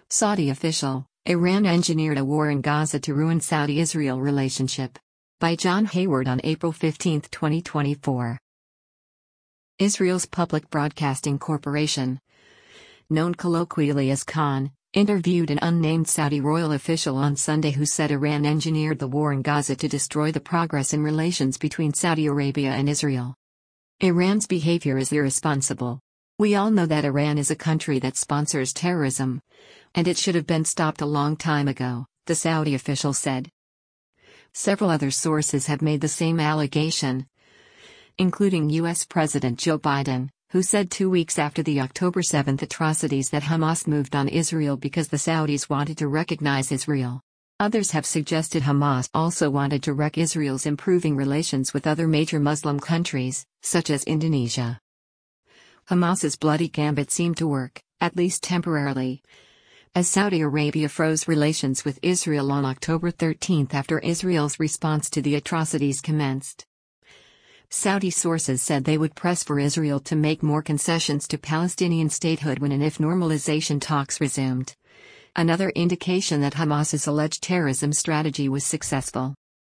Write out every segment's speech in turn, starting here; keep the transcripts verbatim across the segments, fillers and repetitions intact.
Saudi official: Iran engineered a war in Gaza to ruin Saudi-Israel relationship. By John Hayward on April fifteenth, twenty twenty-four. Israel's Public Broadcasting Corporation, known colloquially as Khan, interviewed an unnamed Saudi royal official on Sunday who said Iran engineered the war in Gaza to destroy the progress in relations between Saudi Arabia and Israel. Iran's behavior is irresponsible. We all know that Iran is a country that sponsors terrorism, and it should have been stopped a long time ago, the Saudi official said. Several other sources have made the same allegation, including U S President Joe Biden, who said two weeks after the October seventh atrocities that Hamas moved on Israel because the Saudis wanted to recognize Israel. Others have suggested Hamas also wanted to wreck Israel's improving relations with other major Muslim countries, such as Indonesia. Hamas's bloody gambit seemed to work, at least temporarily, as Saudi Arabia froze relations with Israel on October thirteenth after Israel's response to the atrocities commenced. Saudi sources said they would press for Israel to make more concessions to Palestinian statehood when and if normalization talks resumed. Another indication that Hamas's alleged terrorism strategy was successful.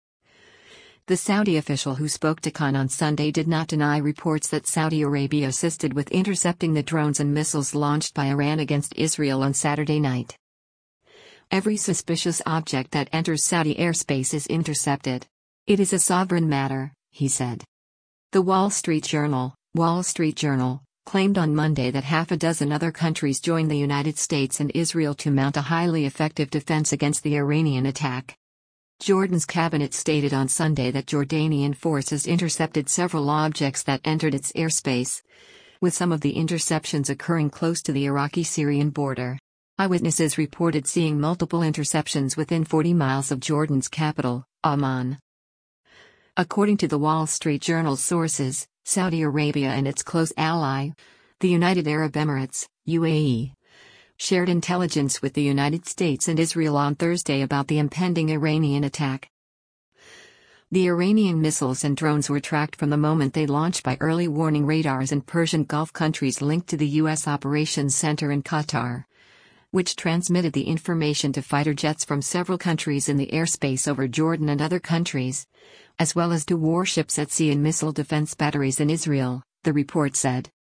The Saudi official who spoke to Khan on Sunday did not deny reports that Saudi Arabia assisted with intercepting the drones and missiles launched by Iran against Israel on Saturday night. Every suspicious object that enters Saudi airspace is intercepted. It is a sovereign matter, he said. The Wall Street Journal, Wall Street Journal, claimed on Monday that half a dozen other countries joined the United States and Israel to mount a highly effective defense against the Iranian attack. Jordan's cabinet stated on Sunday that Jordanian forces intercepted several objects that entered its airspace, with some of the interceptions occurring close to the Iraqi-Syrian border. Eyewitnesses reported seeing multiple interceptions within forty miles of Jordan's capital, Amman. According to the Wall Street Journal's sources, Saudi Arabia and its close ally, the United Arab Emirates, U A E, shared intelligence with the United States and Israel on Thursday about the impending Iranian attack. The Iranian missiles and drones were tracked from the moment they launched by early warning radars in Persian Gulf countries linked to the U S Operations Center in Qatar, which transmitted the information to fighter jets from several countries in the airspace over Jordan and other countries, as well as to warships at sea and missile defense batteries in Israel, the report said.